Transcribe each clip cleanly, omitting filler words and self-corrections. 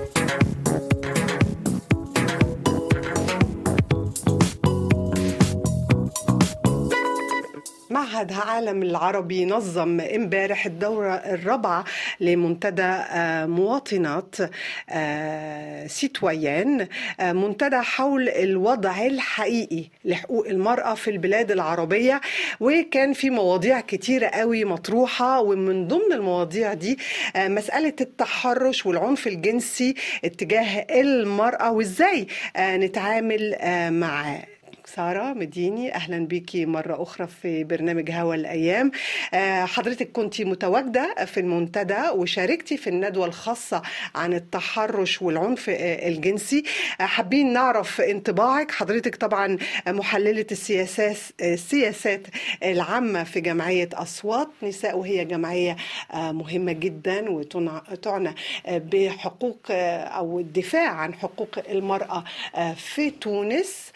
معهد عالم العربي نظم امبارح الدورة الرابعة لمنتدى مواطنات سيتويان، منتدى حول الوضع الحقيقي لحقوق المرأة في البلاد العربية. وكان في مواضيع كتيرة قوي مطروحة، ومن ضمن المواضيع دي مسألة التحرش والعنف الجنسي اتجاه المرأة وازاي نتعامل معاه. سارة مديني، أهلا بيكي مرة أخرى في برنامج هوا الأيام. حضرتك كنتي متواجدة في المنتدى وشاركتي في الندوة الخاصة عن التحرش والعنف الجنسي. حابين نعرف انطباعك. حضرتك طبعا محللة السياسات العامة في جمعية أصوات نساء، وهي جمعية مهمة جدا وتعنى بحقوق أو الدفاع عن حقوق المرأة في تونس،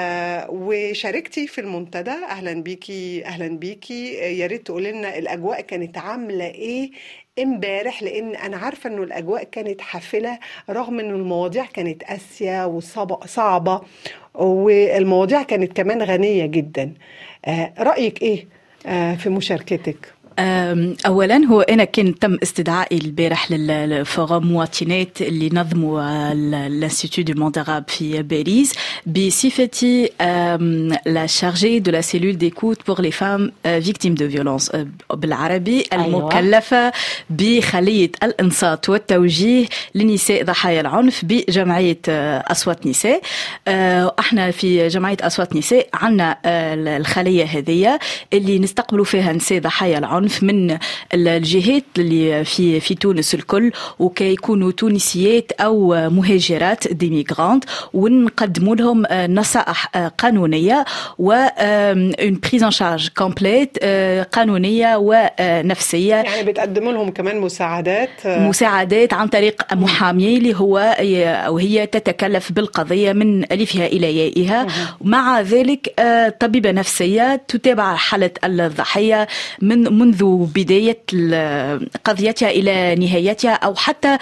وشاركتي في المنتدى. أهلا بيكي أهلا بيكي. يا ريت تقولي لنا الأجواء كانت عاملة إيه امبارح، لأن أنا عارفة إنه الأجواء كانت حافلة رغم إنه المواضيع كانت قاسية وصعبة، والمواضيع كانت كمان غنية جدا. رأيك إيه في مشاركتك؟ أولا هو أنا كان تم استدعائي البارح للفورم مواطنات اللي نظموا الانستيتو دو موند عرب في باريس بصفتي لا شارجي دو لا سيلول ديكوت بور لي فام فيكتيم دو فيولونس بالعربي. أيوة. المكلفة بخلية الإنصات والتوجيه لنساء ضحايا العنف بجمعية أصوات نساء. احنا في جمعية أصوات نساء عنا الخلية هذه اللي نستقبلوا فيها نساء ضحايا العنف من الجهات اللي في تونس الكل، وكي يكونوا تونسيات أو مهاجرات ديميغرانت، ونقدموا لهم نصائح قانونية و une prise en charge complète قانونية ونفسية. يعني بتقدموا لهم كمان مساعدات عن طريق محامي اللي هو أو هي تتكلف بالقضية من ألفها إلى يائها. مع ذلك طبيبة نفسية تتابع حالة الضحية منذ بداية قضيتها إلى نهايتها، أو حتى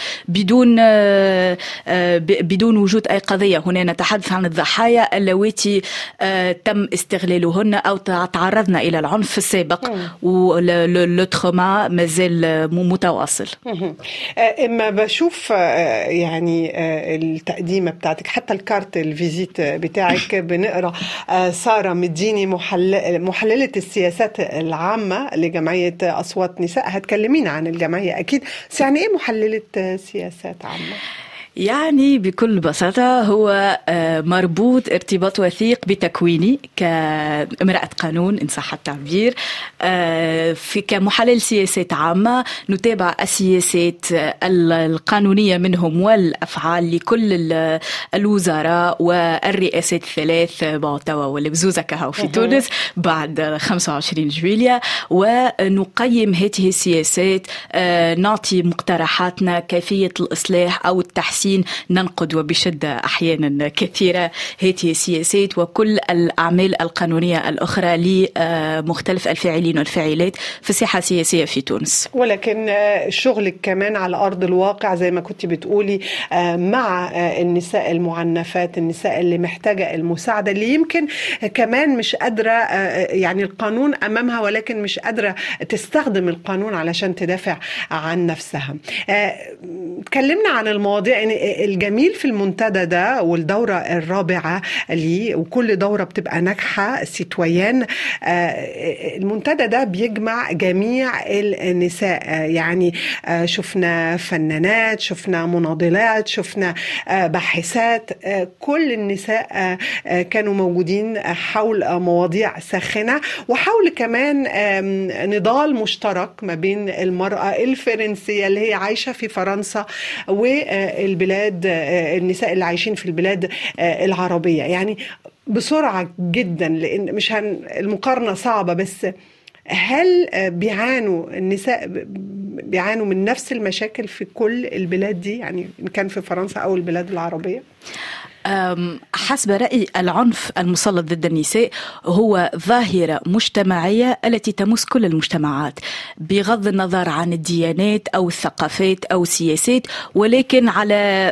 بدون وجود أي قضية. هنا نتحدث عن الضحايا اللواتي تم استغلالهن أو تعرضنا إلى العنف في السابق، والتروما مازال متواصل. إما بشوف يعني التقديمة بتاعتك، حتى الكارت الفيزيت بتاعك بنقرأ سارة مديني محللة السياسات العامة لجمعية أصوات نساء. هتكلمينا عن الجمعية أكيد، بس يعني إيه محللة سياسات عامة؟ يعني بكل بساطة هو مربوط ارتباط وثيق بتكويني كامرأة قانون إن صح التعبير. في كمحلل سياسات عامة نتابع السياسات القانونية منهم والأفعال لكل الوزراء والرئاسات الثلاث توا واللي بزوزكها في تونس بعد 25 جويلية، ونقيم هذه السياسات، نعطي مقترحاتنا كيفية الإصلاح أو التحسين. ننقد وبشدة أحيانا كثيرة هذه السياسات وكل الأعمال القانونية الأخرى لمختلف الفاعلين والفاعلات في الساحة السياسية في تونس. ولكن شغلك كمان على أرض الواقع زي ما كنت بتقولي مع النساء المعنفات، النساء اللي محتاجة المساعدة، اللي يمكن كمان مش قادرة، يعني القانون أمامها ولكن مش قادرة تستخدم القانون علشان تدافع عن نفسها. تكلمنا عن المواضيع. الجميل في المنتدى ده والدورة الرابعة ليه، وكل دورة بتبقى ناجحة سيتويان، المنتدى ده بيجمع جميع النساء. يعني شفنا فنانات، شفنا مناضلات، شفنا باحثات، كل النساء كانوا موجودين حول مواضيع ساخنة، وحول كمان نضال مشترك ما بين المرأة الفرنسية اللي هي عايشة في فرنسا والبلاد، النساء اللي عايشين في البلاد العربية. يعني بسرعة جدا لأن مش المقارنة صعبة، بس هل بيعانوا النساء بيعانوا من نفس المشاكل في كل البلاد دي، يعني إن كان في فرنسا أو البلاد العربية؟ حسب رأيي العنف المسلط ضد النساء هو ظاهرة مجتمعية التي تمس كل المجتمعات بغض النظر عن الديانات أو الثقافات أو السياسات، ولكن على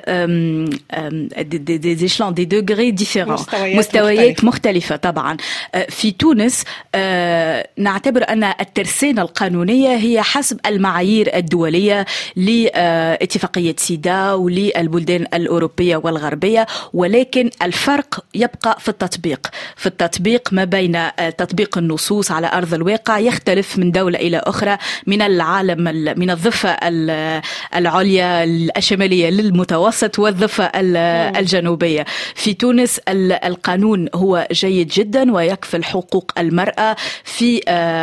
دي دوغري ديفيرون، مستويات مختلفة. طبعا في تونس نعتبر أن الترسانة القانونية هي حسب المعايير الدولية لاتفاقية سيدا وللبلدان الأوروبية والغربية، ولكن الفرق يبقى في التطبيق ما بين تطبيق النصوص على أرض الواقع يختلف من دولة إلى أخرى، من العالم من الضفة العليا الشمالية للمتوسط والضفة الجنوبية. في تونس القانون هو جيد جدا ويكفل حقوق المرأة في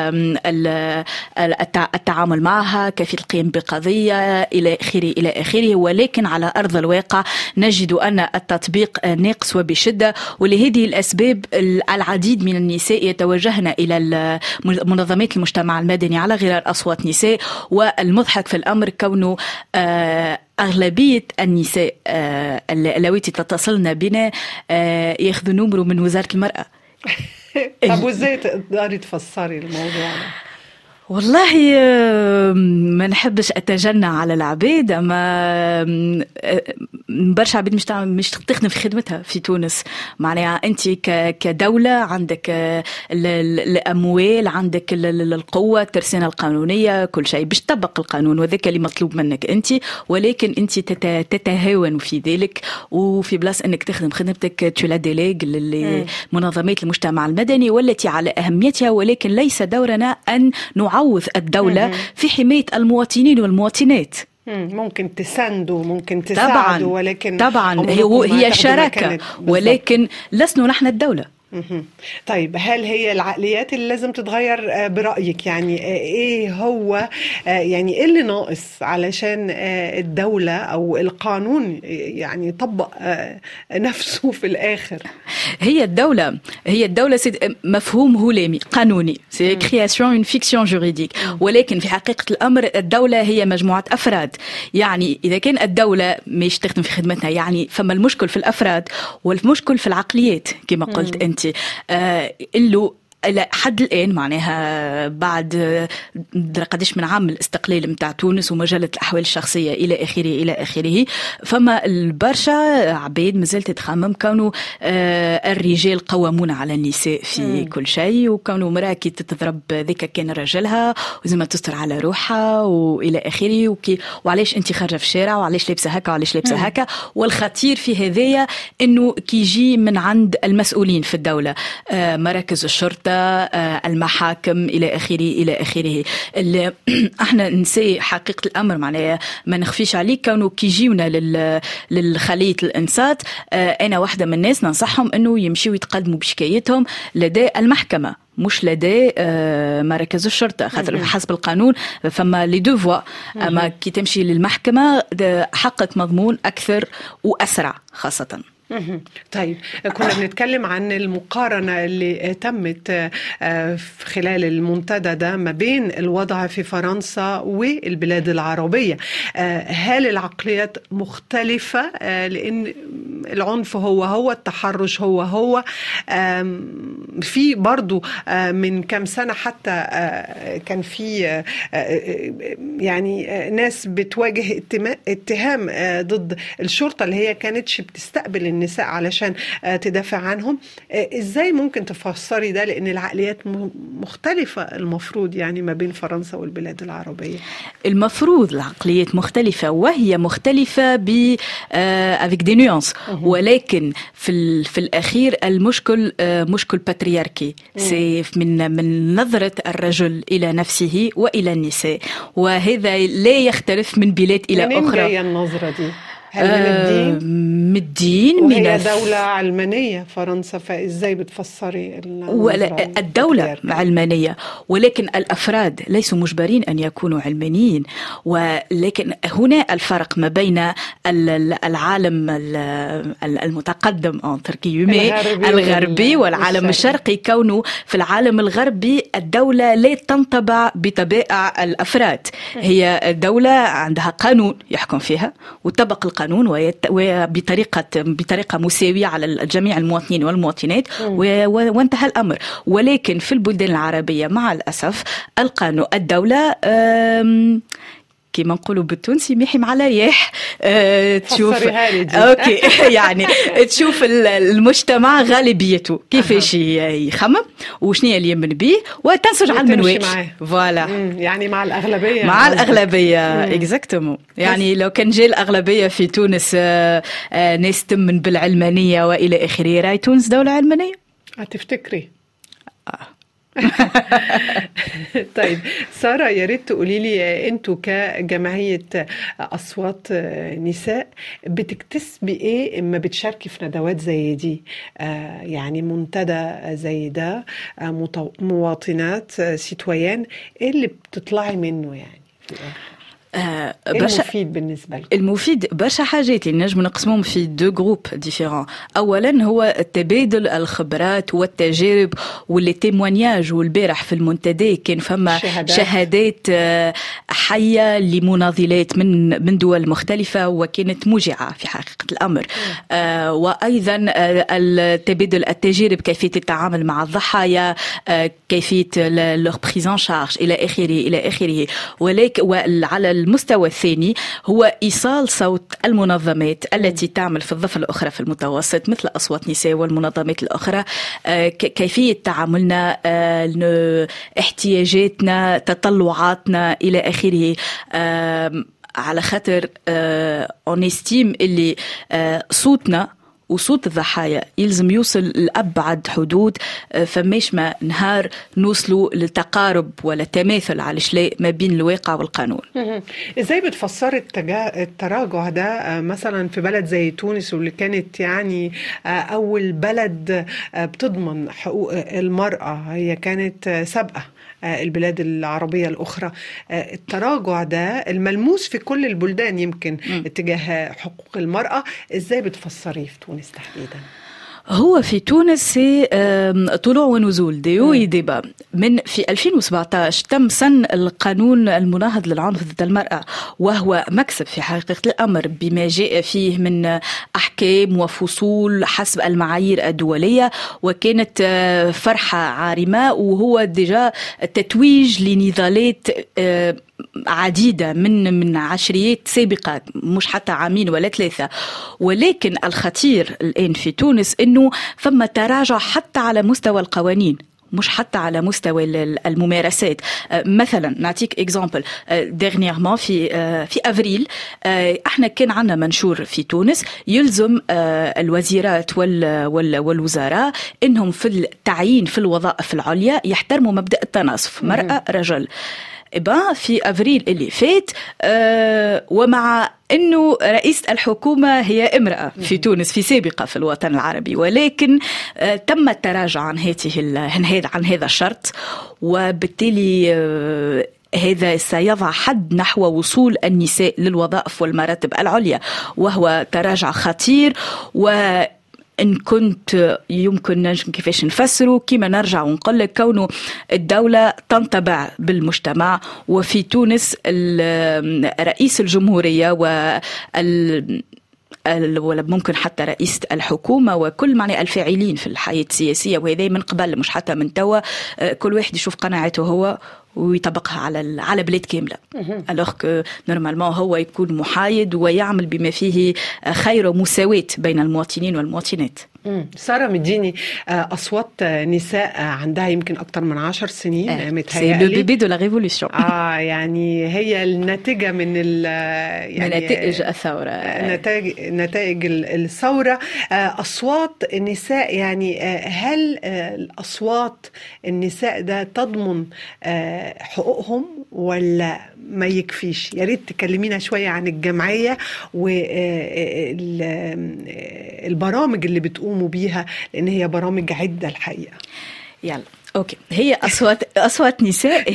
التعامل معها، كيف القيام بقضية إلى آخره، ولكن على أرض الواقع نجد أن التطبيق ناقص وبشدة. ولهذه الأسباب العديد من النساء يتوجهن إلى منظمات المجتمع المدني على غرار أصوات نساء. والمضحك في الأمر كونه أغلبية النساء اللواتي تتصلن بنا يأخذ نمر من وزارة المرأة. طب وإزاي تقدري تفسري الموضوع ده؟ والله ما نحبش أتجنى على العبيد، أما برشا عبيد مش تخدم في خدمتها في تونس. معناها أنت كدولة عندك الأموال، عندك القوة، الترسانة القانونية، كل شيء باش تطبق القانون، وذاك اللي مطلوب منك أنت، ولكن أنت تتهاون في ذلك، وفي بلاص أنك تخدم خدمتك تلا ديليغ لمنظمات المجتمع المدني والتي على أهميتها، ولكن ليس دورنا أن نعوض الدولة في حماية المواطنين والمواطنات. ممكن تساندوا، ممكن تساعدوا، ولكن طبعا هي شراكة، ولكن لسنا نحن الدولة. طيب، هل هي العقليات اللي لازم تتغير برأيك؟ يعني ايه هو، يعني ايه اللي ناقص علشان الدولة او القانون يعني يطبق نفسه في الاخر؟ هي الدولة مفهوم هلامي قانوني، سي كرياسيون اون فيكسيون جوريديك، ولكن في حقيقة الأمر الدولة هي مجموعة أفراد. يعني إذا كان الدولة مش تخدم في خدمتها، يعني فما المشكل في الأفراد والمشكل في العقليات كما قلت أنت. إلو إلى حد الآن معناها بعد قديش من عام الاستقلال متاع تونس ومجلة الأحوال الشخصية إلى آخره، فما البرشا عبيد مازالت تخمم كانوا الرجال قوامون على النساء في كل شيء، وكانوا مرأة كي تضرب ذيك كان رجلها وزي تستر على روحها وإلى آخره، وعلاش أنت خارجة في الشارع، وعلاش لابسة هكا، وعلاش لابسة هكا. والخطير في هذايا إنه كيجي من عند المسؤولين في الدولة، مراكز الشرطة، المحاكم إلى آخره. احنا نسي حقيقة الأمر، معناها ما نخفيش عليك، كانوا كيجيونا للخلية الإنصات. أنا واحدة من الناس ننصحهم أنه يمشيوا يتقدموا بشكايتهم لدى المحكمة، مش لدى مراكز الشرطة، خاطر حسب القانون فما لي دو فوا. أما كي تمشي للمحكمة حقك مضمون أكثر وأسرع خاصة. طيب، كنا بنتكلم عن المقارنة اللي تمت خلال المنتدى ده ما بين الوضع في فرنسا والبلاد العربية. هل العقليات مختلفة؟ لأن العنف هو التحرش هو في برضو من كم سنة حتى كان في يعني ناس بتواجه اتهام ضد الشرطة اللي هي كانتش بتستقبل النساء علشان تدافع عنهم. ازاي ممكن تفسري ده؟ لان العقليات مختلفة المفروض يعني ما بين فرنسا والبلاد العربية. المفروض العقليات مختلفة، وهي مختلفة avec des nuances، ولكن في الأخير المشكل مشكل باترياركي، من نظرة الرجل إلى نفسه وإلى النساء، وهذا لا يختلف من بلاد إلى أخرى. منين جاية النظرة دي؟ هل من الدين؟ وهي دولة علمانية فرنسا، فإزاي بتفسري الدولة علمانية، ولكن الأفراد ليسوا مجبرين أن يكونوا علمانيين. ولكن هنا الفرق ما بين العالم المتقدم الغربي والعالم الشرقي، كونه في العالم الغربي الدولة لا تنطبع بطبائع الأفراد. هي دولة عندها قانون يحكم فيها وطبق القانون القانون بطريقة مساوية على جميع المواطنين والمواطنات، وانتهى الأمر. ولكن في البلدان العربية مع الأسف القانون الدولة كما نقولوا بالتونسي ميحي مع رياح. تشوف اوكي يعني تشوف المجتمع غالبيته كيفاش يخمم وشنو اللي يمن به وتنسج على المنواج. فوالا يعني مع الأغلبية. مع الأغلبية اكزاكتومون. يعني لو كان جاء الأغلبية في تونس ناس تمن بالعلمانية وإلى آخره، راي تونس دولة علمانية؟ هتفتكري؟ طيب سارة، يا ريت تقولي لي انتوا كجمعية أصوات نساء بتكتسبي ايه اما بتشاركي في ندوات زي دي؟ يعني منتدى زي ده، مواطنات سيتويان، ايه اللي بتطلعي منه يعني في الآخر؟ المفيد بالنسبة لكم؟ المفيد برشا حاجات اللي نجم نقسمهم في دو جروب ديفيرون. أولا هو تبادل الخبرات والتجارب واللي تيموانياج. والبارح في المنتدى كان فما شهادات حية لمناضلات من دول مختلفة وكانت موجعة في حقيقة الأمر. وأيضا تبادل التجارب، كيفية التعامل مع الضحايا، كيفية leur prise en charge إلى آخره. ولكن على المستوى الثاني هو إيصال صوت المنظمات التي تعمل في الضفة الأخرى في المتوسط مثل أصوات نساء والمنظمات الأخرى، كيفية تعاملنا، احتياجاتنا، تطلعاتنا إلى آخره. على خاطر on estime اللي صوتنا وصوت الضحايا يلزم يوصل لأبعد حدود. فماش ما نهار نوصلوا للتقارب ولا تماثل على الشلاء ما بين الواقع والقانون. ازاي بتفسر التراجع ده مثلا في بلد زي تونس، واللي كانت يعني أول بلد بتضمن حقوق المرأة، هي كانت سابقة البلاد العربية الأخرى؟ التراجع ده الملموس في كل البلدان يمكن اتجاه حقوق المرأة، ازاي بتفسريه في تونس تحديدا؟ هو في تونس طلوع ونزول، ديو ديبا. من في 2017 تم سن القانون المناهض للعنف ضد المرأة، وهو مكسب في حقيقة الأمر بما جاء فيه من أحكام وفصول حسب المعايير الدولية، وكانت فرحة عارمة. وهو ديجا تتويج لنضالات عديدة من عشريات سابقة، مش حتى عامين ولا ثلاثة. ولكن الخطير الآن في تونس إنه ثم تراجع حتى على مستوى القوانين، مش حتى على مستوى الممارسات. مثلا نعطيك اكزامبل، ديرنييرمون في افريل احنا كان عندنا منشور في تونس يلزم الوزيرات والوزراء انهم في التعيين في الوظائف العليا يحترموا مبدأ التناصف، مرأة رجل. في أفريل اللي فات، ومع أنه رئيسة الحكومة هي امرأة في تونس في سابقة في الوطن العربي، ولكن تم التراجع عن هذا الشرط. وبالتالي هذا سيضع حد نحو وصول النساء للوظائف والمراتب العليا، وهو تراجع خطير. إن كنت يمكن نجم كيفاش نفسره، كما نرجع ونقول لك كونه الدولة تنطبع بالمجتمع. وفي تونس رئيس الجمهورية ولا ممكن حتى رئيسة الحكومة وكل معنى الفاعلين في الحياة السياسية، وهذا من قبل مش حتى من توا، كل واحد يشوف قناعته هو ويطبقها على بلاد كاملة. alors que normalement هو يكون محايد ويعمل بما فيه خير ومساواة بين المواطنين والمواطنات. سارة مديني، أصوات نساء عندها يمكن أكتر من 10 سنين متهيألي. c'est le bébé de la révolution. يعني هي النتيجة من يعني نتائج الثورة، نتائج الثورة. أصوات النساء، يعني هل الأصوات النساء ده تضمن حقوقهم ولا ما يكفيش؟ يا ريت تكلمينا شوية عن الجمعية والبرامج اللي بتقوموا بيها، لأن هي برامج عدة الحقيقة. يلا اوكي. هي اصوات نساء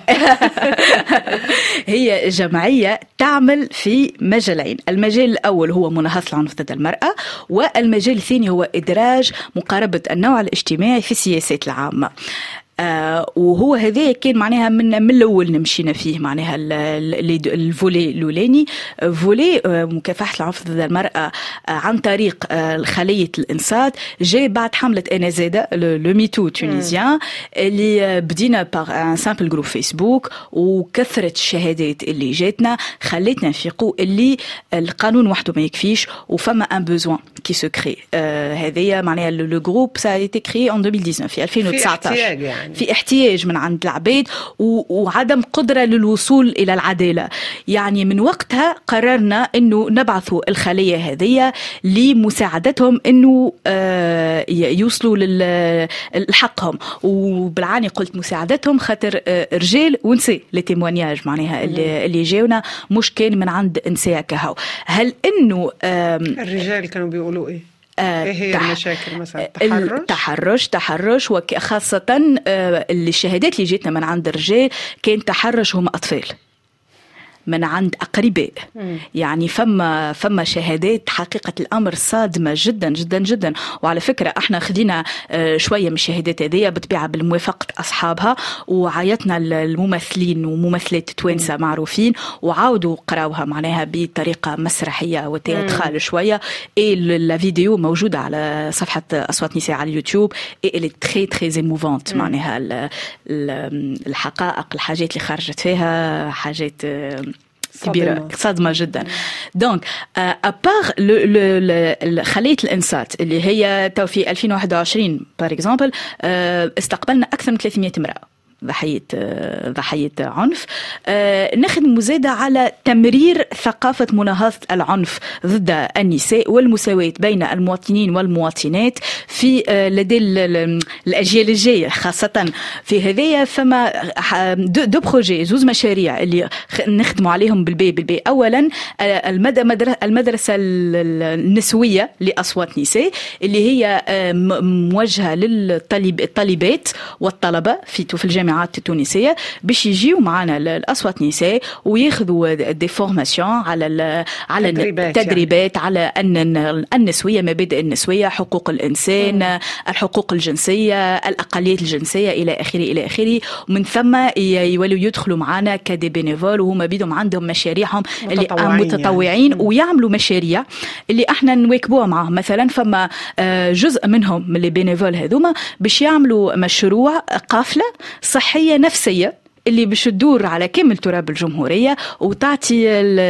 هي جمعيه تعمل في مجالين. المجال الاول هو مناهضه العنف ضد المراه، والمجال الثاني هو ادراج مقاربه النوع الاجتماعي في السياسات العامه. وهو هذا كان معناها من الأول نمشينا فيه، معناها الفولي الأولاني فولي مكافحة العنف ضد المرأة عن طريق خلية الإنصات، جاء بعد حملة أنا زادة لو ميتو تونيزيان اللي بدينا باغ ان سامبل جروب فيسبوك، وكثرة الشهادات اللي جاتنا خلتنا نفيقوا اللي القانون وحده ما يكفيش، وفما ان بوزوان كي سو كري. هذايا معناها لو جروب سا ايتي كري ان 2019 في 2019 في احتياج من عند العباد وعدم قدرة للوصول إلى العدالة. يعني من وقتها قررنا إنه نبعثوا الخلية هذه لمساعدتهم إنه يوصلوا لحقهم. وبالعاني قلت مساعدتهم خاطر رجال ونساء لتيموانياج معناها اللي جاونا مش كان من عند نساء كهو. هل إنه الرجال كانوا بيقولوا إيه؟ ايه هي المشاكل مثلا؟ تحرش وخاصة الشهادات اللي جيتنا من عند الرجال كان تحرش هم أطفال من عند أقرباء. يعني فما شهادات حقيقة الأمر صادمة جدا جدا جدا. وعلى فكرة احنا خدينا شوية من الشهادات هذه بطبيعة بالموافقة أصحابها، وعيطنا الممثلين وممثلات توانسة معروفين وعاودوا قراوها معناها بطريقة مسرحية وتياترال شوية. لا فيديو موجودة على صفحة أصوات نساء على اليوتيوب. اللي تري تري إيموفونت معناها الحقائق، الحاجات اللي خرجت فيها حاجات كبيرة صدمة جدا. دونك أبار خلية الإنصات اللي هي تو في 2021 بار إكزامبل استقبلنا أكثر من 300 امرأة ضحية عنف. نخدم مزادة على تمرير ثقافة مناهضة العنف ضد النساء والمساواة بين المواطنين والمواطنات في لدى الأجيال الجاية خاصة. في هذه فما دو بروجي، زوز مشاريع اللي نخدموا عليهم بالبي. أولا المدرسة النسوية لأصوات نساء اللي هي موجهة للطالبات والطلبة في الجامعة التونسية باش يجيوا معنا الأصوات نساء وياخذوا دي فورماسيون على التدريبات يعني. على أن النسوية، مبادئ النسوية، حقوق الإنسان، الحقوق الجنسية، الأقليات الجنسية إلى آخره. ومن ثم يولوا يدخلوا معنا كدي بينيفول، وهم بيدهم عندهم مشاريعهم اللي متطوعين يعني. ويعملوا مشاريع اللي احنا نواكبوها معهم. مثلا فما جزء منهم من اللي بينيفول هذوما باش يعملوا مشروع قافلة صحية نفسية اللي باش تدور على كامل تراب الجمهورية وتعطي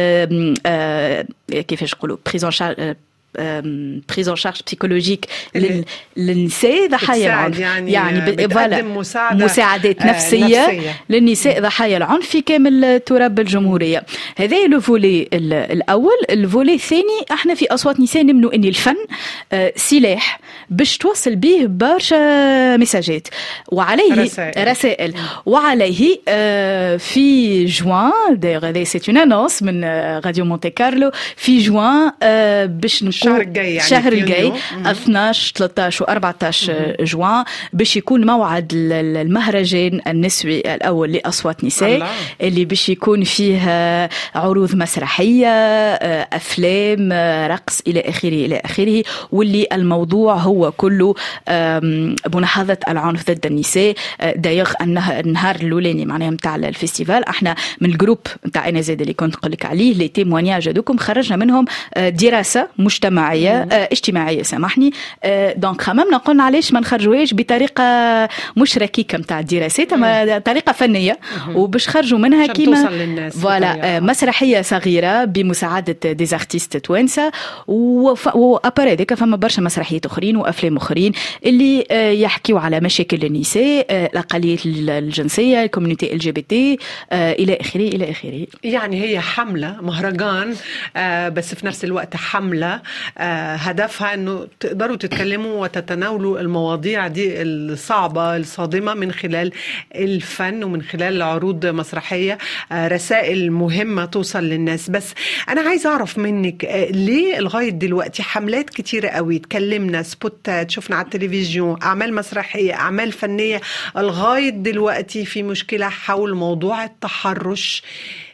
كيفاش نقولوا بريزون شارج بسيكولوجيك للنساء ضحايا العنف. يعني مساعدات نفسية للنساء ضحايا العنف في كامل تراب الجمهورية. هذا لو فولي الأول. الفولي الثاني احنا في أصوات نساء نمنوا ان الفن سلاح باش توصل به برشا مساجات وعليه رسائل. وعليه في جوان هذا سيت اون انونس من راديو مونتي كارلو في جوان باش الشهر الجاي 12 13 و14 جوان باش يكون موعد المهرجان النسوي الأول لأصوات نساء الله. اللي باش يكون فيه عروض مسرحية، أفلام، رقص إلى آخره. واللي الموضوع هو كله مناهضة العنف ضد النساء. دايوغ النهار الأولاني معناها متاع الفيستيفال احنا من الجروب متاع أنا زاد اللي كنت قلك عليه لي تيموانياج هذوكم خرجنا منهم دراسة اجتماعية سامحني. دونك خممنا قلنا علاش ما نخرجوهاش بطريقة مش ركيكة متاع الدراسات اما طريقة فنية وباش خرجوا منها كيما فوالا مسرحية صغيرة بمساعدة دي ارتيست توانسة. وابار هذاك فما برشا مسرحيات اخرين وافلام اخرين اللي يحكيوا على مشاكل النساء، الاقليات الجنسية، الكوميونيتي LGBT الى اخره. يعني هي حملة مهرجان بس في نفس الوقت حملة هدفها انه تقدروا تتكلموا وتتناولوا المواضيع دي الصعبة الصادمة من خلال الفن ومن خلال عروض مسرحية، رسائل مهمة توصل للناس. بس انا عايزة اعرف منك ليه لغاية دلوقتي حملات كتيرة قوي، تكلمنا سبوتات، شفنا على التلفزيون، اعمال مسرحية، اعمال فنية، لغاية دلوقتي في مشكلة حول موضوع التحرش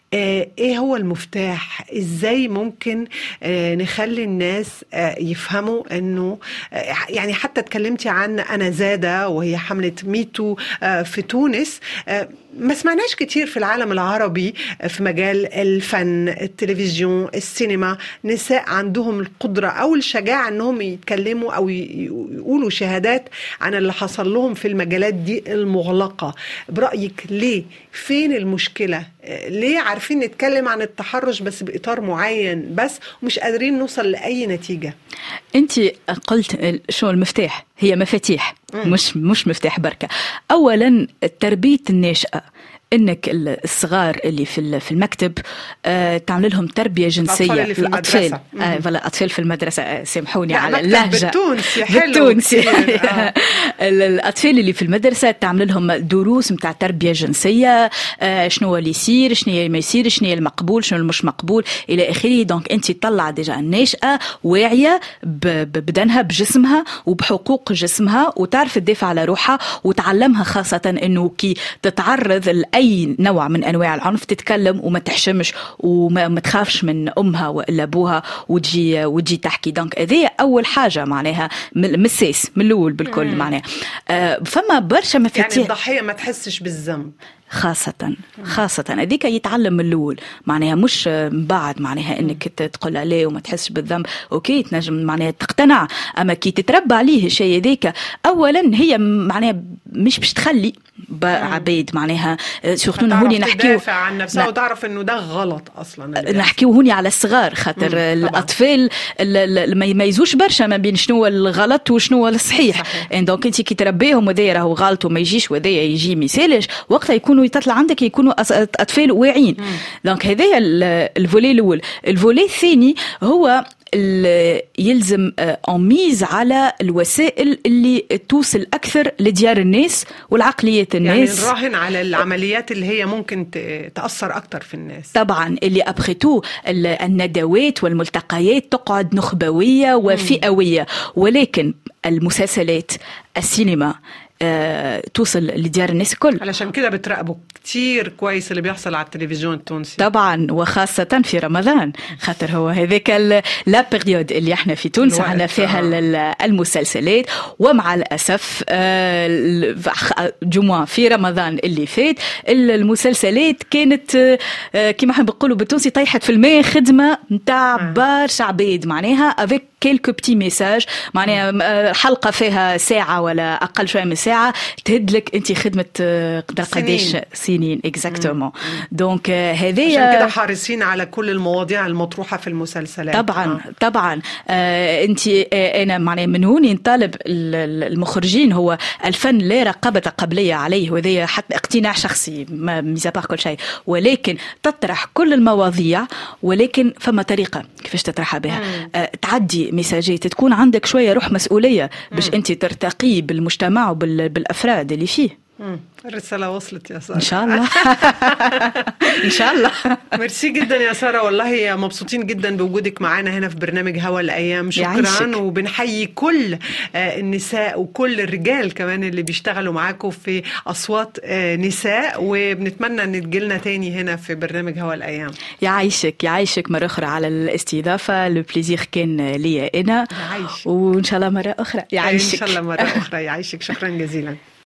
ايه هو المفتاح؟ ازاي ممكن نخلي الناس يفهموا انه يعني حتى اتكلمتي عن انا زادة وهي حملة ميتو في تونس، ما سمعناش كتير في العالم العربي في مجال الفن، التلفزيون، السينما، نساء عندهم القدرة أو الشجاعة أنهم يتكلموا أو يقولوا شهادات عن اللي حصل لهم في المجالات دي المغلقة. برأيك ليه؟ فين المشكلة؟ ليه عارفين نتكلم عن التحرش بس بإطار معين بس ومش قادرين نوصل لأي نتيجة؟ أنت قلت شو المفتاح؟ هي مفاتيح، مش مفتاح بركة. أولا تربية الناشئة، انك الصغار اللي في المكتب تعمل لهم تربيه جنسيه. الاطفال الاطفال في المدرسه، سامحوني على اللهجه بالتونسي الاطفال اللي في المدرسه تعمل لهم دروس نتاع تربيه جنسيه، شنو اللي يصير، شنو ما يصير، شنو المقبول، شنو المش مقبول الى اخره. دونك انت تطلع ديجا الناشئه واعيه ببدنها بجسمها وبحقوق جسمها وتعرف تدافع على روحها، وتعلمها خاصه انه كي تتعرض أي نوع من أنواع العنف تتكلم وما تحشمش وما تخافش من أمها وإلا أبوها وتجي تحكي. دونك هذه أول حاجة معناها من الساس من الأول بالكل. معناها فما برشا مفاتيح، يعني الضحية ما تحسش بالذنب خاصة هذيك يتعلم من الأول، معناها مش من بعد معناها إنك تقول عليه وما تحسش بالذنب. أوكي تنجم معناها تقتنع، أما كي تتربى عليه الشيء ذيك أولا هي معناها مش باش تخلي عبيد معناها سورتو هوني نحكيو عن نفسها وتعرف إنه ده غلط أصلا. نحكيو هوني على الصغار خاطر الأطفال ما يميزوش برشا ما بين شنو الغلط وشنو الصحيح. دونك أنت كي تربيهم وذا راهو غلط وما يجيش وذا يجي مثالش، وقتها يكونوا يطلع عندك يكونوا أطفال واعيين. دونك هذا الفولي الأول. الفولي الثاني هو يلزم أميز على الوسائل اللي توصل أكثر لديار الناس والعقليات الناس، يعني نراهن على العمليات اللي هي ممكن تأثر أكثر في الناس. طبعا اللي أبخيتو الندوات والملتقيات تقعد نخبوية وفئوية، ولكن المسلسلات، السينما توصل لديار الناس الكل. علشان كده بتراقبوا كتير كويس اللي بيحصل على التلفزيون التونسي طبعا، وخاصة في رمضان خاطر هو هذاك لا بيريود اللي احنا في تونس عنا فيها المسلسلات. ومع الأسف جمعة في رمضان اللي فات المسلسلات كانت كما احنا بنقولوا بالتونسي طيحت في الماء، خدمة نتاع برشا عبيد معناها افيك كيلكو بتي ميساج، معناها حلقة فيها ساعة ولا أقل شوية من ساعة تهدلك أنت خدمة قديش سنين اكزاكتومون. دونك هذه عشان كده حارسين على كل المواضيع المطروحة في المسلسلات. طبعا أنت أنا معناها من هوني نطالب المخرجين، هو الفن لا رقابة قبلية عليه، وهذا حتى اقتناع شخصي ميزابار كل شيء، ولكن تطرح كل المواضيع، ولكن فما طريقة كيفاش تطرحها بها. تعدي مساجات، تكون عندك شوية روح مسؤولية باش أنت ترتقي بالمجتمع وبالأفراد اللي فيه. الرسالة وصلت يا سارة إن شاء الله. إن شاء الله. ميرسي جدا يا سارة، والله مبسوطين جدا بوجودك معنا هنا في برنامج هوا الأيام. شكرا، وبنحيي كل النساء وكل الرجال كمان اللي بيشتغلوا معاكم في أصوات نساء، وبنتمنى أن تجيلنا تاني هنا في برنامج هوا الأيام. يعيشك مرة أخرى على الاستضافة، البليزير كان لي أنا، وإن شاء الله مرة أخرى يعيشك. إن شاء الله مرة أخرى يعيشك. شكرا جزيلا.